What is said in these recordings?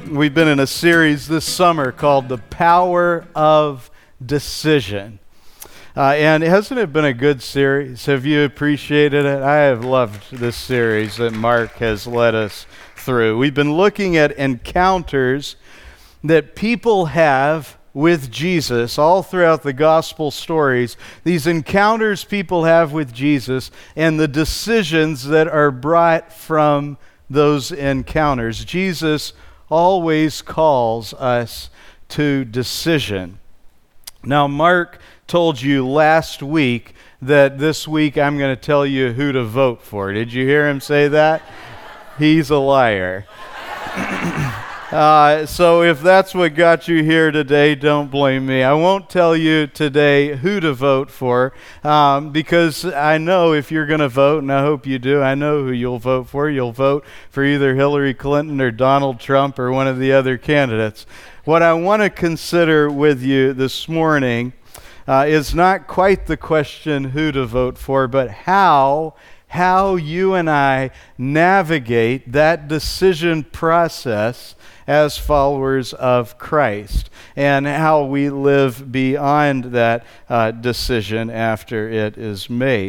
We've been in a series this summer called The Power of Decision. And hasn't it been a good series? Have you appreciated it? I have loved this series that Mark has led us through. We've been looking at encounters that people have with Jesus all throughout the gospel stories. These encounters people have with Jesus and the decisions that are brought from those encounters. Jesus always calls us to decision. Now, Mark told you last week that this week I'm going to tell you who to vote for. Did you hear him say that? He's a liar. So if that's what got you here today, don't blame me. I won't tell you today who to vote for because I know if you're going to vote, and I hope you do, I know who you'll vote for. You'll vote for either Hillary Clinton or Donald Trump or one of the other candidates. What I want to consider with you this morning is not quite the question who to vote for, but how you and I navigate that decision process as followers of Christ, and how we live beyond that decision after it is made.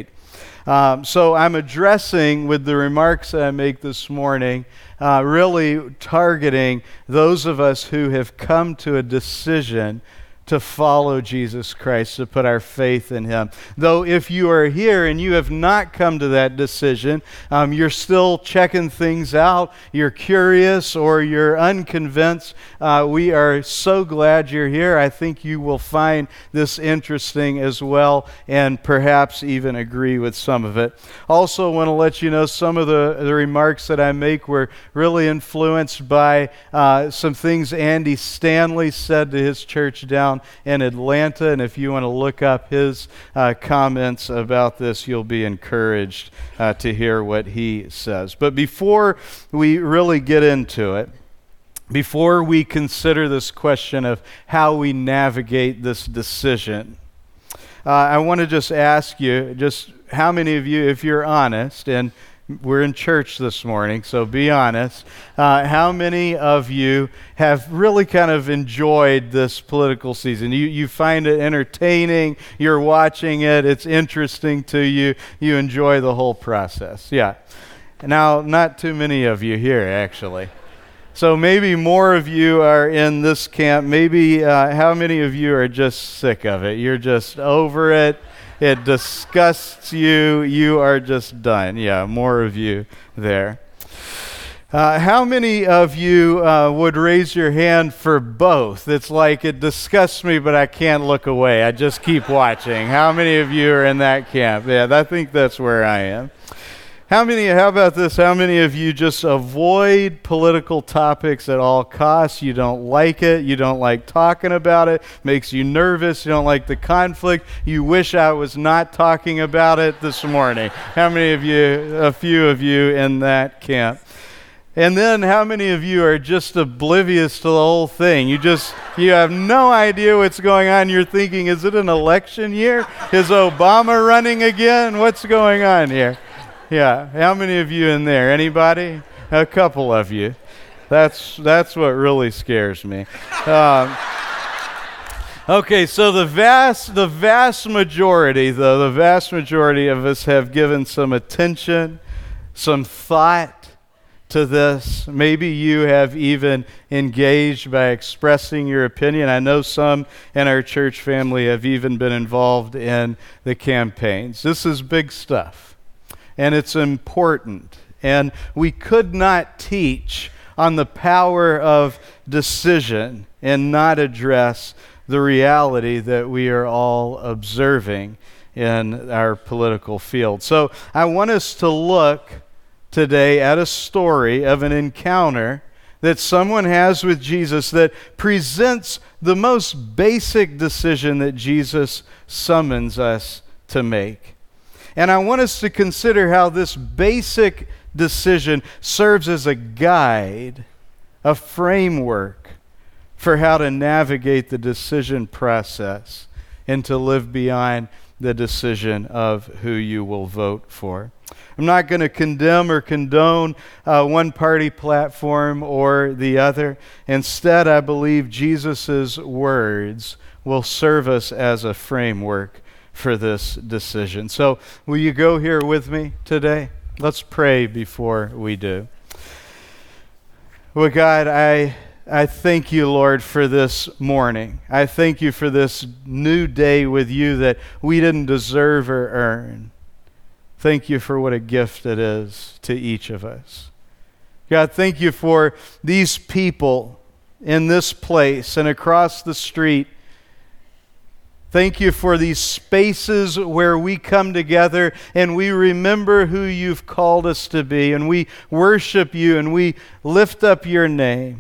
So I'm addressing, with the remarks that I make this morning, really targeting those of us who have come to a decision to follow Jesus Christ, to put our faith in Him. Though if you are here and you have not come to that decision, you're still checking things out, you're curious or you're unconvinced, we are so glad you're here. I think you will find this interesting as well and perhaps even agree with some of it. Also want to let you know some of the remarks that I make were really influenced by some things Andy Stanley said to his church down in Atlanta, and if you want to look up his comments about this, you'll be encouraged to hear what he says. But before we really get into it, before we consider this question of how we navigate this decision, I want to just ask you, just how many of you, if you're honest, and we're in church this morning, so be honest. How many of you have really kind of enjoyed this political season? You find it entertaining, you're watching it, it's interesting to you, you enjoy the whole process. Yeah. Now, not too many of you here, actually. So maybe more of you are in this camp. Maybe how many of you are just sick of it? You're just over it. It disgusts you. You are just done. Yeah, more of you there. How many of you would raise your hand for both? It's like it disgusts me, but I can't look away. I just keep watching. How many of you are in that camp? Yeah, I think that's where I am. How about this? How many of you just avoid political topics at all costs? You don't like it. You don't like talking about it. Makes you nervous. You don't like the conflict. You wish I was not talking about it this morning. How many of you, a few of you in that camp? And then how many of you are just oblivious to the whole thing? You have no idea what's going on. You're thinking, is it an election year? Is Obama running again? What's going on here? Yeah, how many of you in there? Anybody? A couple of you. That's what really scares me. Okay, so the vast majority of us have given some attention, some thought to this. Maybe you have even engaged by expressing your opinion. I know some in our church family have even been involved in the campaigns. This is big stuff. And it's important. And we could not teach on the power of decision and not address the reality that we are all observing in our political field. So I want us to look today at a story of an encounter that someone has with Jesus that presents the most basic decision that Jesus summons us to make. And I want us to consider how this basic decision serves as a guide, a framework for how to navigate the decision process and to live beyond the decision of who you will vote for. I'm not going to condemn or condone one party platform or the other. Instead, I believe Jesus' words will serve us as a framework for this decision. So, will you go here with me today? Let's pray before we do. Well, God, I thank you, Lord, for this morning. I thank you for this new day with you that we didn't deserve or earn. Thank you for what a gift it is to each of us. God, thank you for these people in this place and across the street. Thank you for these spaces where we come together and we remember who you've called us to be, and we worship you and we lift up your name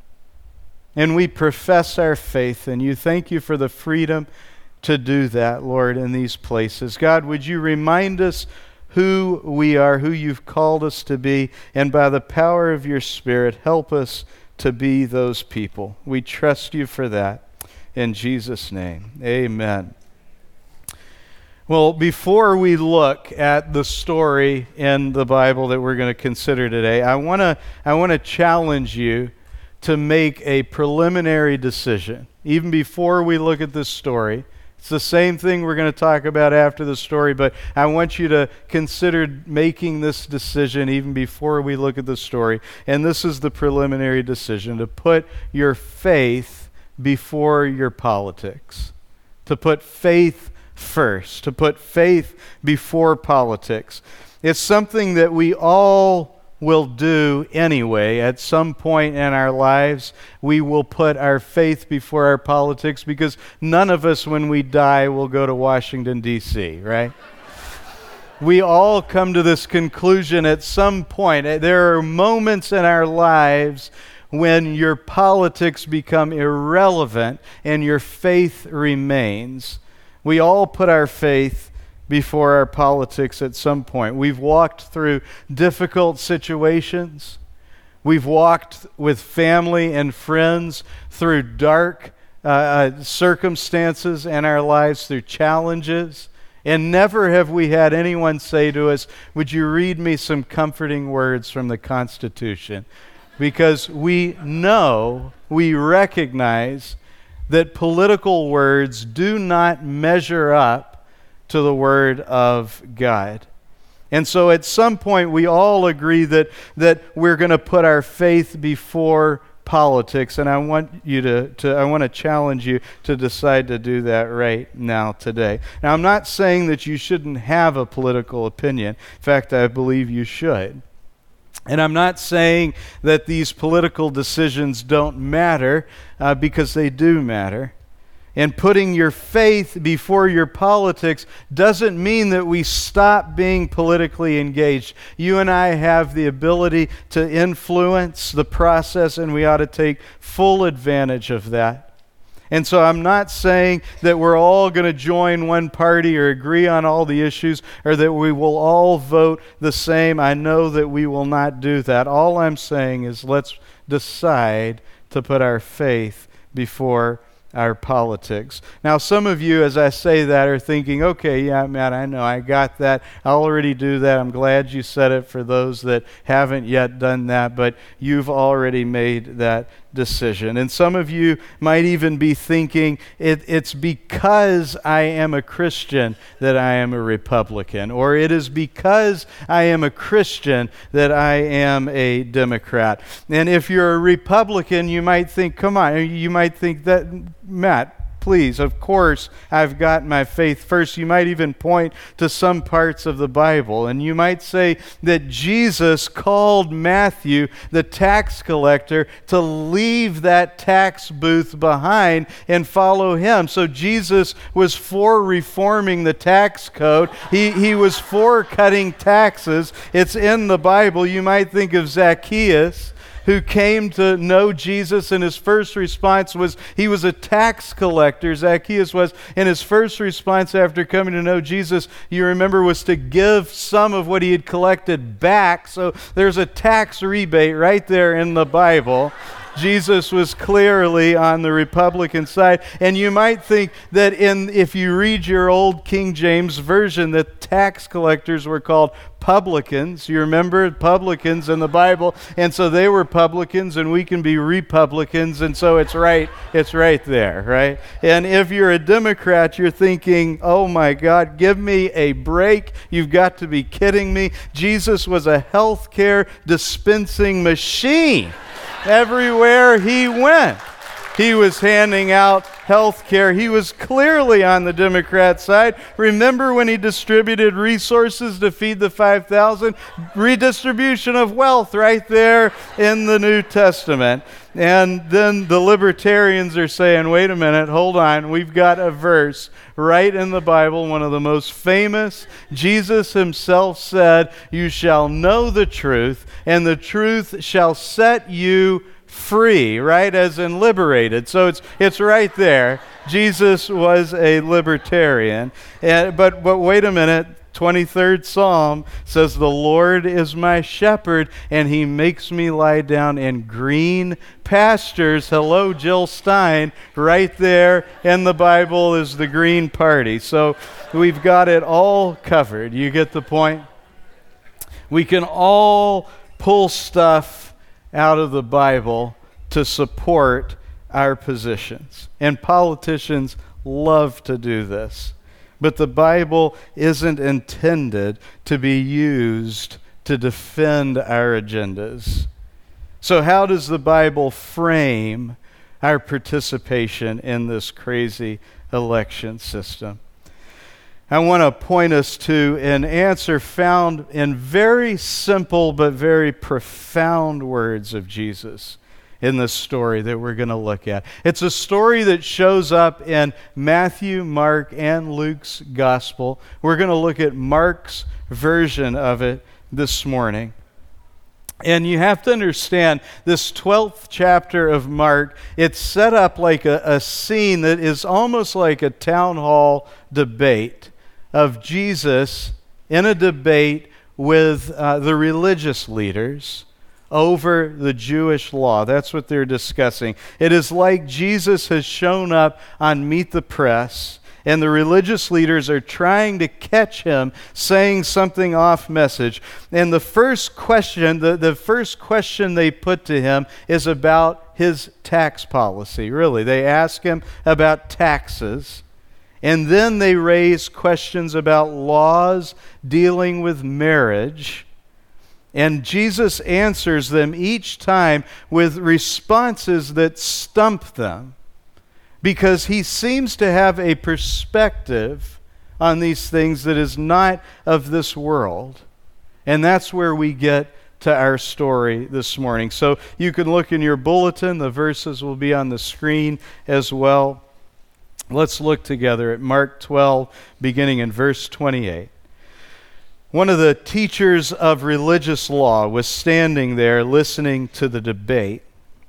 and we profess our faith in you. Thank you for the freedom to do that, Lord, in these places. God, would you remind us who we are, who you've called us to be, and by the power of your Spirit, help us to be those people. We trust you for that. In Jesus' name, amen. Well, before we look at the story in the Bible that we're going to consider today, I want to challenge you to make a preliminary decision. Even before we look at this story, it's the same thing we're going to talk about after the story, but I want you to consider making this decision even before we look at the story. And this is the preliminary decision: to put your faith before your politics. To put faith first. To put faith before politics. It's something that we all will do anyway. At some point in our lives, we will put our faith before our politics, because none of us, when we die, will go to Washington, D.C., right? We all come to this conclusion at some point. There are moments in our lives when your politics become irrelevant and your faith remains. We all put our faith before our politics at some point. We've walked through difficult situations. We've walked with family and friends through dark circumstances in our lives, through challenges. And never have we had anyone say to us, "Would you read me some comforting words from the Constitution?" Because we know, we recognize that political words do not measure up to the Word of God. And so at some point we all agree that we're going to put our faith before politics, and I want you I want to challenge you to decide to do that right now today. Now, I'm not saying that you shouldn't have a political opinion. In fact, I believe you should. And I'm not saying that these political decisions don't matter, because they do matter. And putting your faith before your politics doesn't mean that we stop being politically engaged. You and I have the ability to influence the process, and we ought to take full advantage of that. And so I'm not saying that we're all going to join one party or agree on all the issues, or that we will all vote the same. I know that we will not do that. All I'm saying is let's decide to put our faith before our politics. Now, some of you, as I say that, are thinking, okay, yeah, Matt, I know, I got that. I already do that. I'm glad you said it for those that haven't yet done that, but you've already made that decision. And some of you might even be thinking, it's because I am a Christian that I am a Republican, or it is because I am a Christian that I am a Democrat. And if you're a Republican, you might think, come on, you might think that, Matt, please, of course, I've got my faith first. You might even point to some parts of the Bible, and you might say that Jesus called Matthew, the tax collector, to leave that tax booth behind and follow him. So Jesus was for reforming the tax code. He was for cutting taxes. It's in the Bible. You might think of Zacchaeus, who came to know Jesus, and his first response was, he was a tax collector, Zacchaeus was, and his first response after coming to know Jesus, you remember, was to give some of what he had collected back. So there's a tax rebate right there in the Bible. Jesus was clearly on the Republican side. And you might think that if you read your old King James Version, that tax collectors were called publicans. You remember publicans in the Bible? And so they were publicans, and we can be republicans. And so it's right there, right? And if you're a Democrat, you're thinking, oh my God, give me a break. You've got to be kidding me. Jesus was a healthcare dispensing machine. Everywhere he went, he was handing out health care. He was clearly on the Democrat side. Remember when he distributed resources to feed the 5,000? Redistribution of wealth right there in the New Testament. And then the libertarians are saying, wait a minute, hold on. We've got a verse right in the Bible, one of the most famous. Jesus himself said, you shall know the truth, and the truth shall set you free, right? As in liberated. So it's right there. Jesus was a libertarian. But wait a minute. 23rd Psalm says, the Lord is my shepherd, and he makes me lie down in green pastures. Hello, Jill Stein. Right there in the Bible is the Green Party. So we've got it all covered. You get the point? We can all pull stuff out of the Bible to support our positions. And politicians love to do this. But the Bible isn't intended to be used to defend our agendas. So how does the Bible frame our participation in this crazy election system? I want to point us to an answer found in very simple but very profound words of Jesus in this story that we're going to look at. It's a story that shows up in Matthew, Mark, and Luke's gospel. We're going to look at Mark's version of it this morning. And you have to understand, this 12th chapter of Mark, it's set up like a scene that is almost like a town hall debate of Jesus in a debate with the religious leaders over the Jewish law. That's what they're discussing. It is like Jesus has shown up on Meet the Press, and the religious leaders are trying to catch him saying something off message. And the first question, the first question they put to him is about his tax policy. Really, they ask him about taxes. And then they raise questions about laws dealing with marriage. And Jesus answers them each time with responses that stump them, because he seems to have a perspective on these things that is not of this world. And that's where we get to our story this morning. So you can look in your bulletin. The verses will be on the screen as well. Let's look together at Mark 12, beginning in verse 28. One of the teachers of religious law was standing there listening to the debate.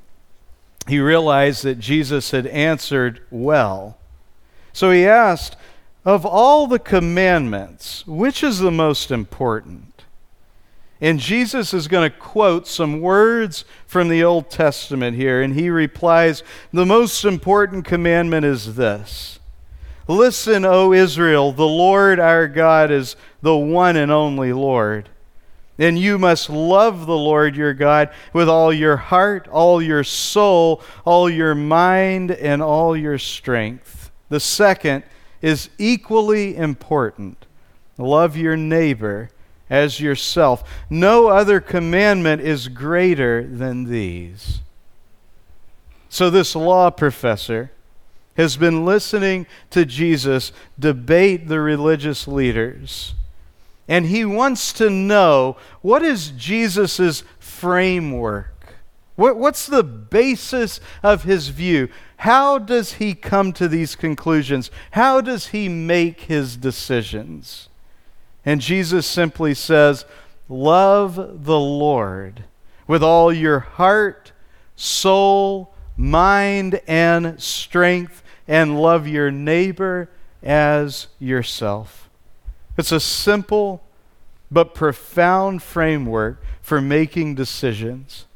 He realized that Jesus had answered well. So he asked, of all the commandments, which is the most important? And Jesus is going to quote some words from the Old Testament here, and he replies, the most important commandment is this. Listen, O Israel, the Lord our God is the one and only Lord. And you must love the Lord your God with all your heart, all your soul, all your mind, and all your strength. The second is equally important. Love your neighbor as yourself. No other commandment is greater than these. So this law professor has been listening to Jesus debate the religious leaders. And he wants to know, what is Jesus' framework? What's the basis of his view? How does he come to these conclusions? How does he make his decisions? And Jesus simply says, love the Lord with all your heart, soul, mind, and strength, and love your neighbor as yourself. It's a simple but profound framework for making decisions.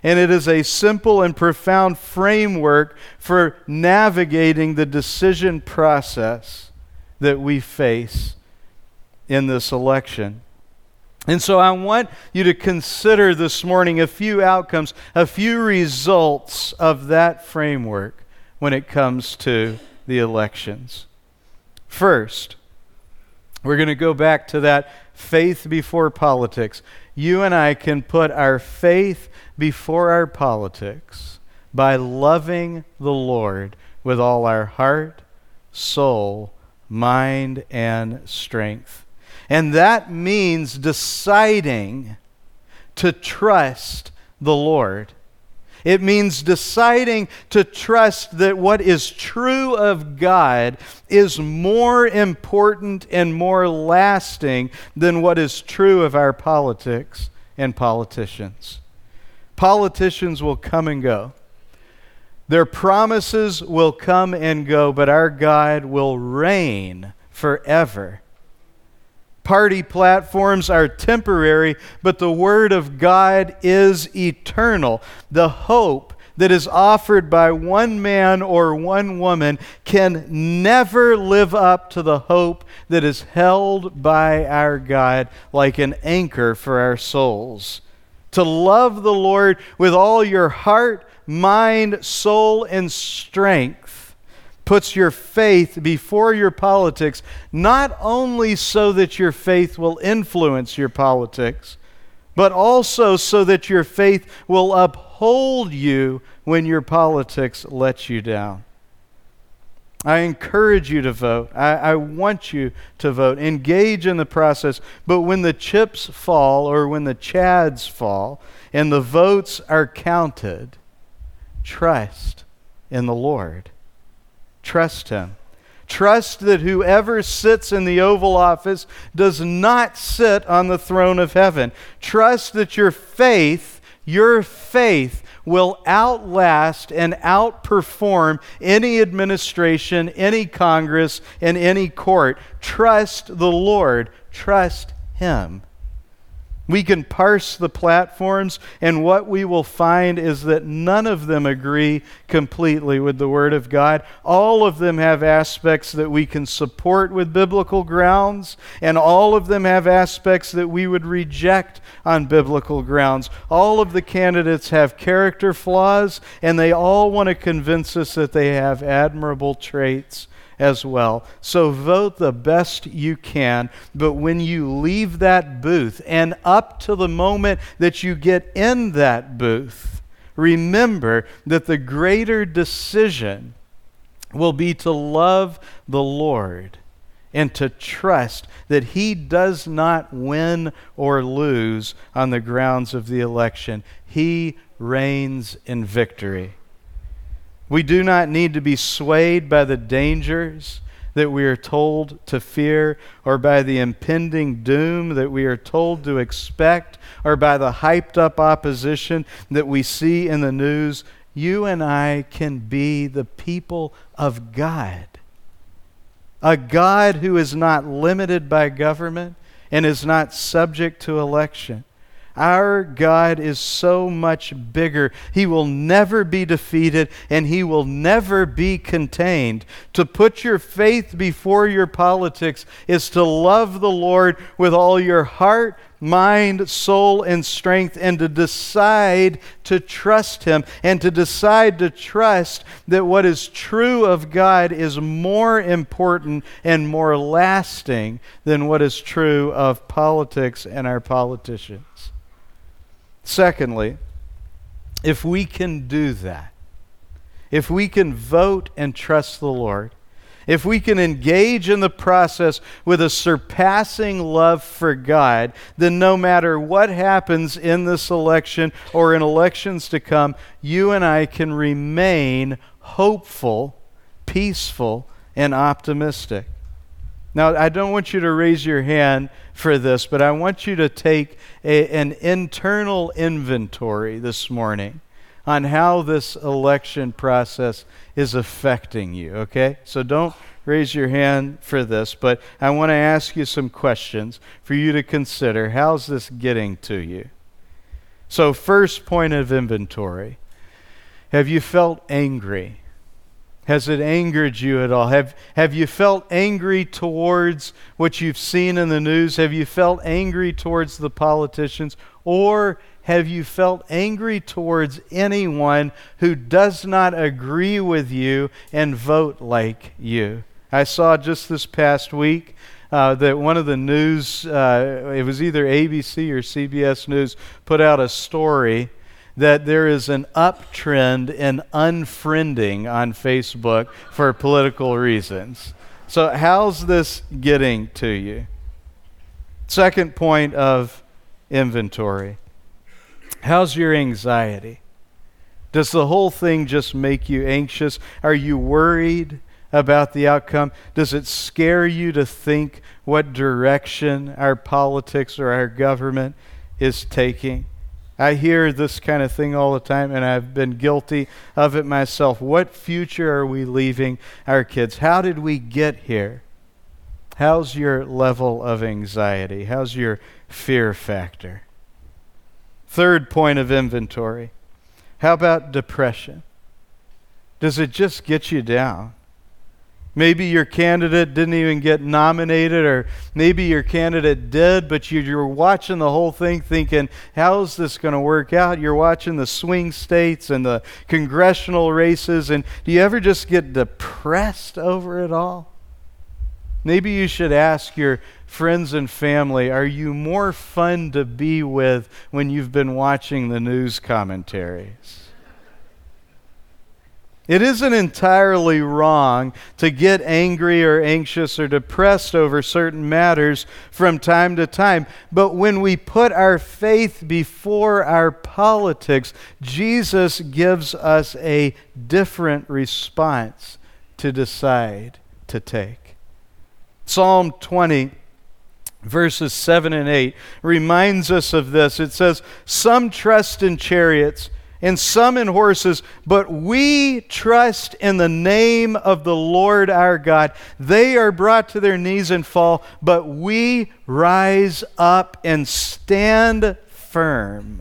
and it is a simple and profound framework for navigating the decision process that we face in this election. And so I want you to consider this morning a few outcomes, a few results of that framework when it comes to the elections. First, we're going to go back to that faith before politics. You and I can put our faith before our politics by loving the Lord with all our heart, soul, mind, and strength. And that means deciding to trust the Lord. It means deciding to trust that what is true of God is more important and more lasting than what is true of our politics and politicians. Politicians will come and go. Their promises will come and go, but our God will reign forever. Party platforms are temporary, but the Word of God is eternal. The hope that is offered by one man or one woman can never live up to the hope that is held by our God like an anchor for our souls. To love the Lord with all your heart, mind, soul, and strength puts your faith before your politics, not only so that your faith will influence your politics, but also so that your faith will uphold you when your politics lets you down. I encourage you to vote. I want you to vote. Engage in the process. But when the chips fall, or when the chads fall, and the votes are counted, trust in the Lord. Trust Him. Trust that whoever sits in the Oval Office does not sit on the throne of heaven. Trust that your faith will outlast and outperform any administration, any Congress, and any court. Trust the Lord. Trust Him. We can parse the platforms, and what we will find is that none of them agree completely with the Word of God. All of them have aspects that we can support with biblical grounds, and all of them have aspects that we would reject on biblical grounds. All of the candidates have character flaws, and they all want to convince us that they have admirable traits as well. So vote the best you can, but when you leave that booth and up to the moment that you get in that booth, remember that the greater decision will be to love the Lord and to trust that He does not win or lose on the grounds of the election. He reigns in victory. We do not need to be swayed by the dangers that we are told to fear, or by the impending doom that we are told to expect, or by the hyped up opposition that we see in the news. You and I can be the people of God. A God who is not limited by government and is not subject to election. Our God is so much bigger. He will never be defeated, and He will never be contained. To put your faith before your politics is to love the Lord with all your heart, mind, soul, and strength, and to decide to trust Him, and to decide to trust that what is true of God is more important and more lasting than what is true of politics and our politicians. Secondly, if we can do that, if we can vote and trust the Lord, if we can engage in the process with a surpassing love for God, then no matter what happens in this election or in elections to come, you and I can remain hopeful, peaceful, and optimistic. Now, I don't want you to raise your hand for this, but I want you to take an internal inventory this morning on how this election process is affecting you, okay? So don't raise your hand for this, but I want to ask you some questions for you to consider. How's this getting to you? So first point of inventory. Have you felt angry? Has it angered you at all? Have you felt angry towards what you've seen in the news? Have you felt angry towards the politicians? Or have you felt angry towards anyone who does not agree with you and vote like you? I saw just this past week that one of the news, it was either ABC or CBS News, put out a story that there is an uptrend in unfriending on Facebook for political reasons. So how's this getting to you? Second point of inventory. How's your anxiety? Does the whole thing just make you anxious? Are you worried about the outcome? Does it scare you to think what direction our politics or our government is taking? I hear this kind of thing all the time, and I've been guilty of it myself. What future are we leaving our kids? How did we get here? How's your level of anxiety? How's your fear factor? Third point of inventory. How about depression? Does it just get you down? Maybe your candidate didn't even get nominated, or maybe your candidate did, but you're watching the whole thing thinking, how's this going to work out? You're watching the swing states and the congressional races, and do you ever just get depressed over it all? Maybe you should ask your friends and family, are you more fun to be with when you've been watching the news commentaries? It isn't entirely wrong to get angry or anxious or depressed over certain matters from time to time. But when we put our faith before our politics, Jesus gives us a different response to decide to take. Psalm 20, verses 7 and 8 reminds us of this. It says, "Some trust in chariots and some in horses, but we trust in the name of the Lord our God. They are brought to their knees and fall, but we rise up and stand firm."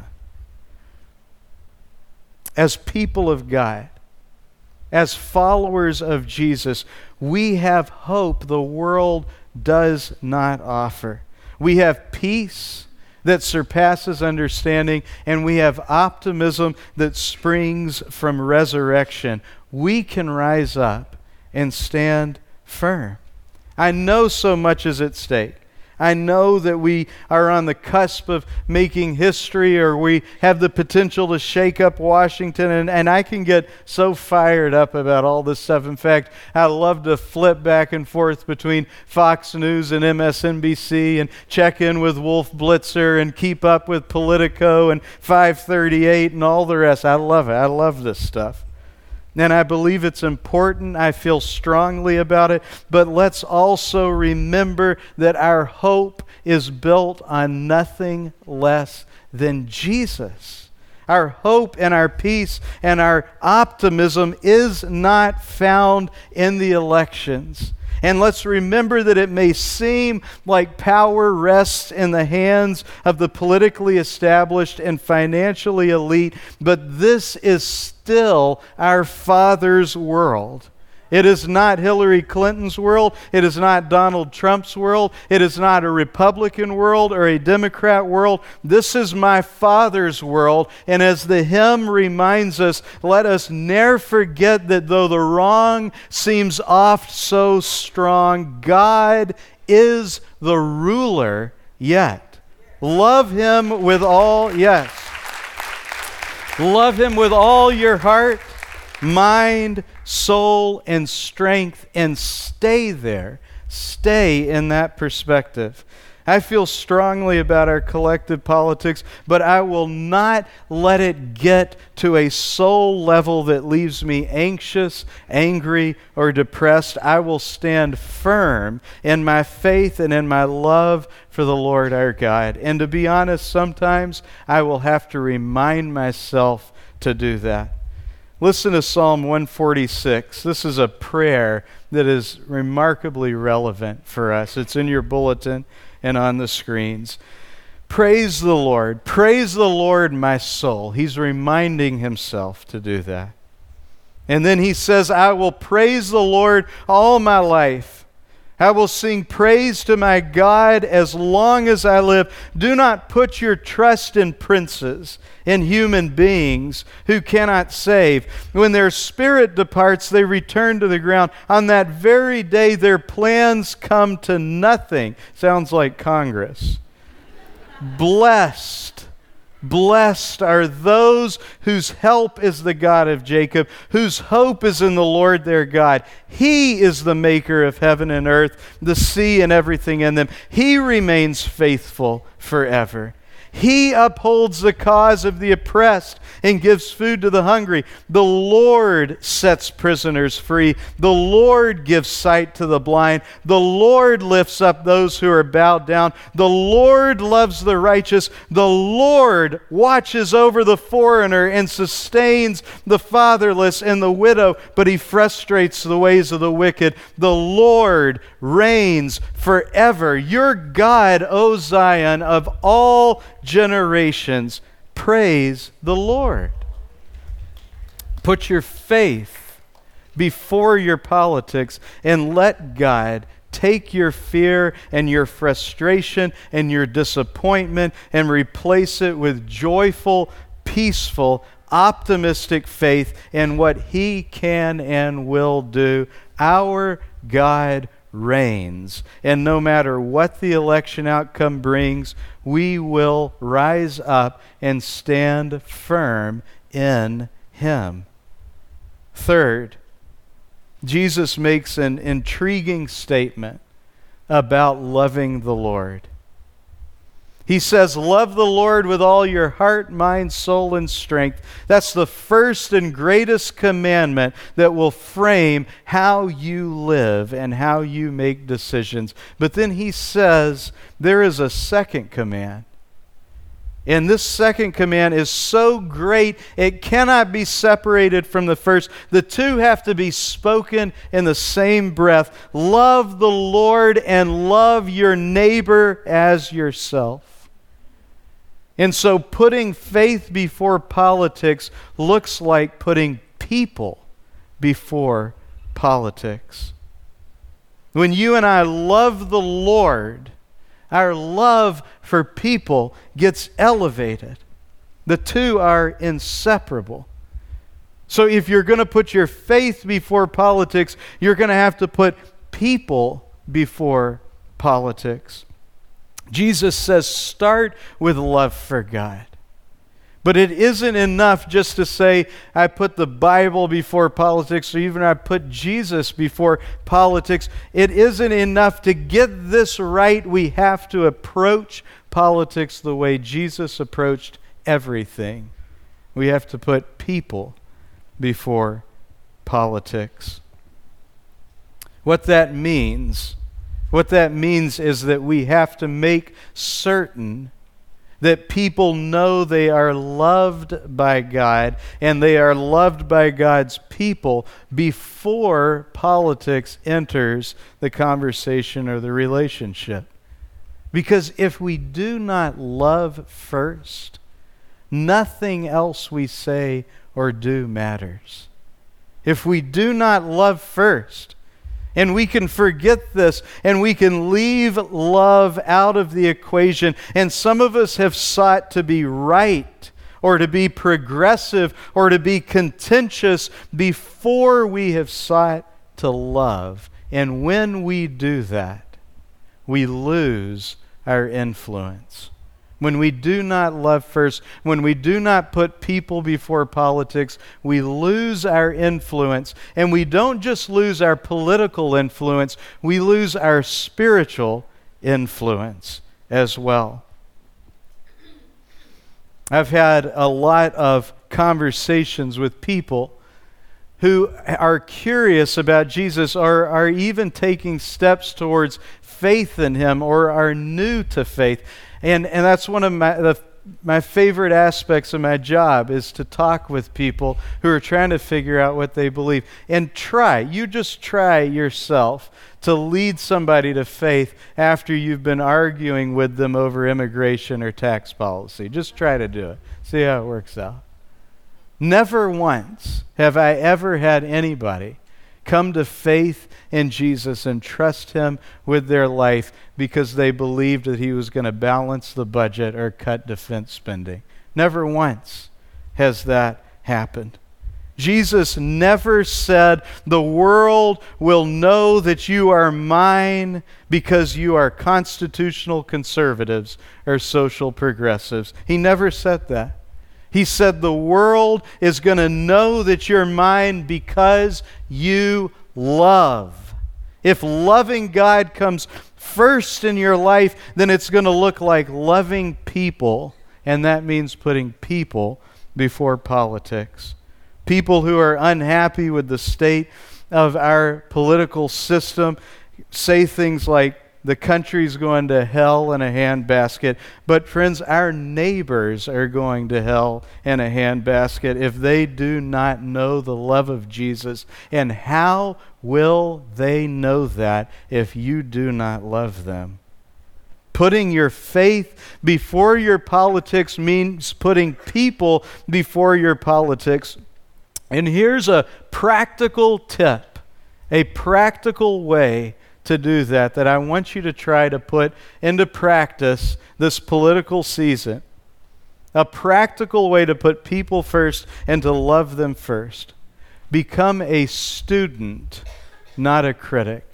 As people of God, as followers of Jesus, we have hope the world does not offer. We have peace that surpasses understanding, and we have optimism that springs from resurrection. We can rise up and stand firm. I know so much is at stake. I know that we are on the cusp of making history, or we have the potential to shake up Washington, and I can get so fired up about all this stuff. In fact, I love to flip back and forth between Fox News and MSNBC and check in with Wolf Blitzer and keep up with Politico and 538 and all the rest. I love it. I love this stuff. And I believe it's important. I feel strongly about it. But let's also remember that our hope is built on nothing less than Jesus. Our hope and our peace and our optimism is not found in the elections. And let's remember that it may seem like power rests in the hands of the politically established and financially elite, but this is still our Father's world. It is not Hillary Clinton's world. It is not Donald Trump's world. It is not a Republican world or a Democrat world. This is my Father's world. And as the hymn reminds us, let us ne'er forget that though the wrong seems oft so strong, God is the ruler yet. Love Him with all, yes. Love Him with all your heart, mind, soul, and strength, and stay there. Stay in that perspective. I feel strongly about our collective politics, but I will not let it get to a soul level that leaves me anxious, angry, or depressed. I will stand firm in my faith and in my love for the Lord our God. And to be honest, sometimes I will have to remind myself to do that. Listen to Psalm 146. This is a prayer that is remarkably relevant for us. It's in your bulletin and on the screens. Praise the Lord. Praise the Lord, my soul. He's reminding himself to do that. And then he says, I will praise the Lord all my life. I will sing praise to my God as long as I live. Do not put your trust in princes, in human beings who cannot save. When their spirit departs, they return to the ground. On that very day, their plans come to nothing. Sounds like Congress. Blessed are those whose help is the God of Jacob, whose hope is in the Lord their God. He is the maker of heaven and earth, the sea and everything in them. He remains faithful forever. He upholds the cause of the oppressed and gives food to the hungry. The Lord sets prisoners free. The Lord gives sight to the blind. The Lord lifts up those who are bowed down. The Lord loves the righteous. The Lord watches over the foreigner and sustains the fatherless and the widow, but he frustrates the ways of the wicked. The Lord reigns forever. Your God, O Zion, of all generations, praise the Lord. Put your faith before your politics and let God take your fear and your frustration and your disappointment and replace it with joyful, peaceful, optimistic faith in what He can and will do. Our God reigns, and no matter what the election outcome brings, we will rise up and stand firm in Him. Third, Jesus makes an intriguing statement about loving the Lord. He says, love the Lord with all your heart, mind, soul, and strength. That's the first and greatest commandment that will frame how you live and how you make decisions. But then he says there is a second command. And this second command is so great, it cannot be separated from the first. The two have to be spoken in the same breath. Love the Lord and love your neighbor as yourself. And so putting faith before politics looks like putting people before politics. When you and I love the Lord, our love for people gets elevated. The two are inseparable. So if you're going to put your faith before politics, you're going to have to put people before politics. Jesus says, start with love for God. But it isn't enough just to say, I put the Bible before politics, or even I put Jesus before politics. It isn't enough to get this right. We have to approach politics the way Jesus approached everything. We have to put people before politics. What that means is that we have to make certain that people know they are loved by God and they are loved by God's people before politics enters the conversation or the relationship. Because if we do not love first, nothing else we say or do matters. If we do not love first, and we can forget this, and we can leave love out of the equation. And some of us have sought to be right, or to be progressive, or to be contentious before we have sought to love. And when we do that, we lose our influence. When we do not love first, when we do not put people before politics, we lose our influence. And we don't just lose our political influence, we lose our spiritual influence as well. I've had a lot of conversations with people who are curious about Jesus, or are even taking steps towards faith in Him, or are new to faith. And that's one of the my favorite aspects of my job is to talk with people who are trying to figure out what they believe. And you just try yourself to lead somebody to faith after you've been arguing with them over immigration or tax policy. Just try to do it. See how it works out. Never once have I ever had anybody come to faith in Jesus and trust him with their life because they believed that he was going to balance the budget or cut defense spending. Never once has that happened. Jesus never said, the world will know that you are mine because you are constitutional conservatives or social progressives. He never said that. He said the world is going to know that you're mine because you love. If loving God comes first in your life, then it's going to look like loving people, and that means putting people before politics. People who are unhappy with the state of our political system say things like, the country's going to hell in a handbasket. But friends, our neighbors are going to hell in a handbasket if they do not know the love of Jesus. And how will they know that if you do not love them? Putting your faith before your politics means putting people before your politics. And here's a practical tip, a practical way to do that I want you to try to put into practice this political season. A practical way to put people first and to love them first. Become a student, not a critic.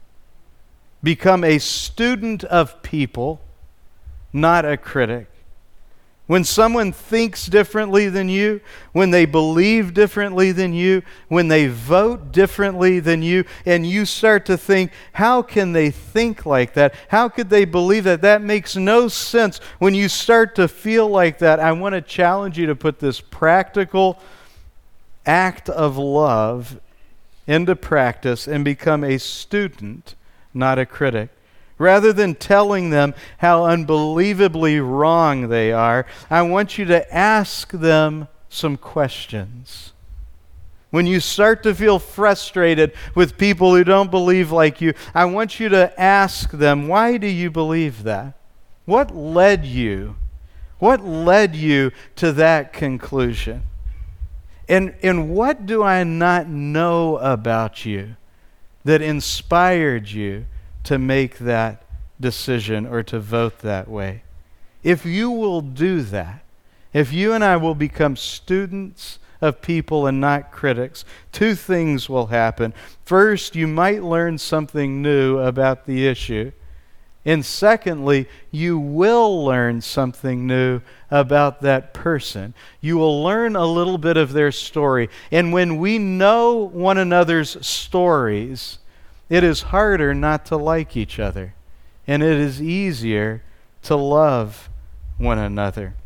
Become a student of people, not a critic. When someone thinks differently than you, when they believe differently than you, when they vote differently than you, and you start to think, how can they think like that? How could they believe that? That makes no sense. When you start to feel like that, I want to challenge you to put this practical act of love into practice and become a student, not a critic. Rather than telling them how unbelievably wrong they are, I want you to ask them some questions. When you start to feel frustrated with people who don't believe like you, I want you to ask them, why do you believe that? What led you? What led you to that conclusion? And what do I not know about you that inspired you to make that decision or to vote that way? If you will do that, if you and I will become students of people and not critics, two things will happen. First, you might learn something new about the issue. And secondly, you will learn something new about that person. You will learn a little bit of their story. And when we know one another's stories, it is harder not to like each other, and it is easier to love one another.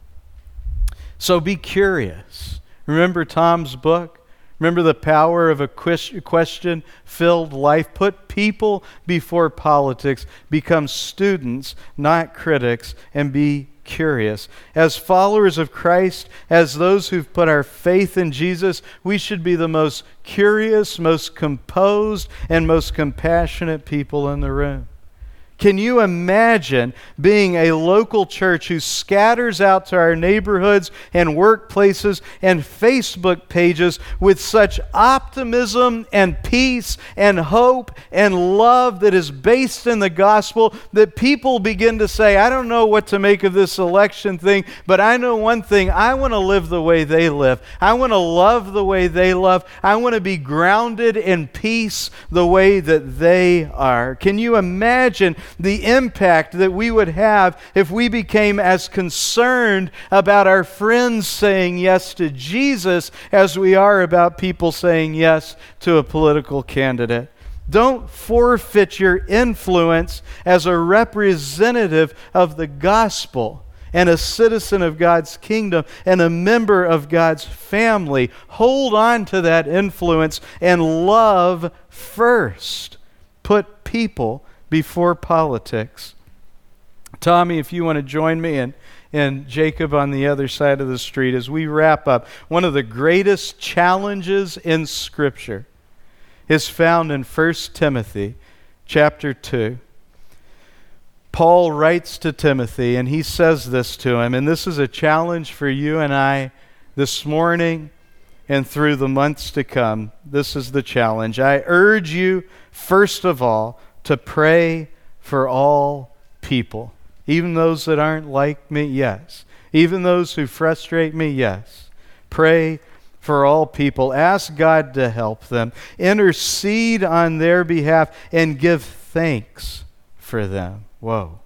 So be curious. Remember Tom's book? Remember the power of a question-filled life? Put people before politics. Become students, not critics, and be curious. As followers of Christ, as those who've put our faith in Jesus, we should be the most curious, most composed, and most compassionate people in the room. Can you imagine being a local church who scatters out to our neighborhoods and workplaces and Facebook pages with such optimism and peace and hope and love that is based in the gospel that people begin to say, I don't know what to make of this election thing, but I know one thing, I want to live the way they live. I want to love the way they love. I want to be grounded in peace the way that they are. Can you imagine the impact that we would have if we became as concerned about our friends saying yes to Jesus as we are about people saying yes to a political candidate? Don't forfeit your influence as a representative of the gospel and a citizen of God's kingdom and a member of God's family. Hold on to that influence and love first. Put people before politics. Tommy, if you want to join me and Jacob on the other side of the street as we wrap up. One of the greatest challenges in Scripture is found in 1 Timothy chapter 2. Paul writes to Timothy, and he says this to him, and this is a challenge for you and I this morning and through the months to come. This is the challenge. I urge you, first of all, to pray for all people. Even those that aren't like me, yes. Even those who frustrate me, yes. Pray for all people. Ask God to help them. Intercede on their behalf and give thanks for them. Whoa.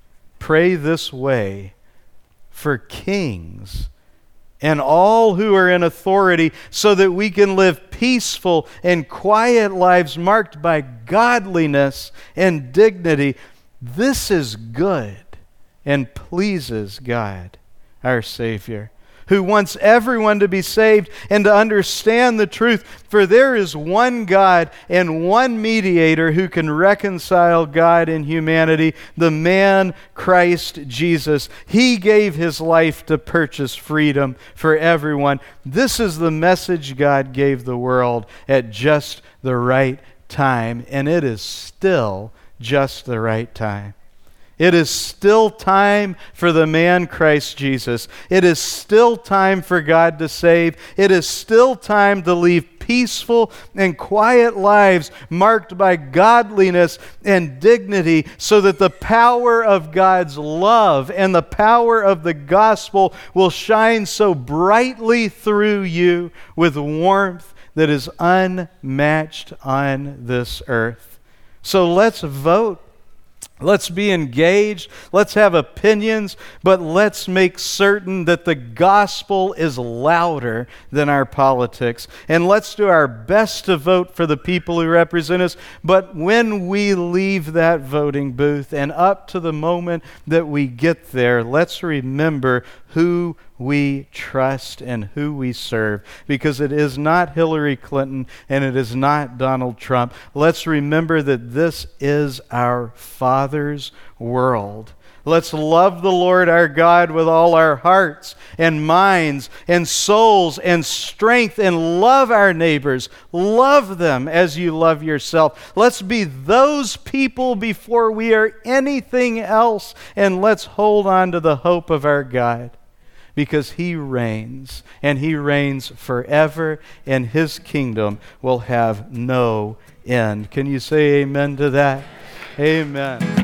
Pray this way for kings and all who are in authority so that we can live peaceful and quiet lives marked by godliness and dignity. This is good and pleases God, our Savior, who wants everyone to be saved and to understand the truth. For there is one God and one mediator who can reconcile God and humanity, the man Christ Jesus. He gave his life to purchase freedom for everyone. This is the message God gave the world at just the right time, and it is still just the right time. It is still time for the man Christ Jesus. It is still time for God to save. It is still time to live peaceful and quiet lives marked by godliness and dignity so that the power of God's love and the power of the gospel will shine so brightly through you with warmth that is unmatched on this earth. So let's vote. Let's be engaged, let's have opinions, but let's make certain that the gospel is louder than our politics. And let's do our best to vote for the people who represent us. But when we leave that voting booth and up to the moment that we get there, let's remember who we trust and who we serve, because it is not Hillary Clinton and it is not Donald Trump. Let's remember that this is our Father's world. Let's love the Lord our God with all our hearts and minds and souls and strength, and love our neighbors. Love them as you love yourself. Let's be those people before we are anything else, and let's hold on to the hope of our God, because He reigns, and He reigns forever, and His kingdom will have no end. Can you say amen to that? Amen.